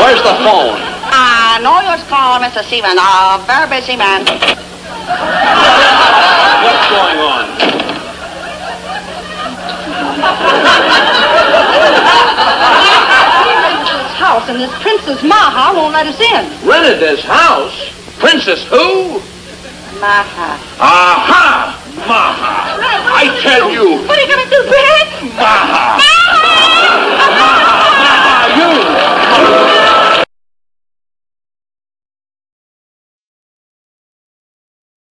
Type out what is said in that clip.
Where's the phone? No use calling, Mr. Seaman. Very busy man. What's going on? This house and this Princess Maha won't let us in. Rented this house? Princess who? Maha. Aha! Maha! I tell you! What are you going to do, Greg? Maha!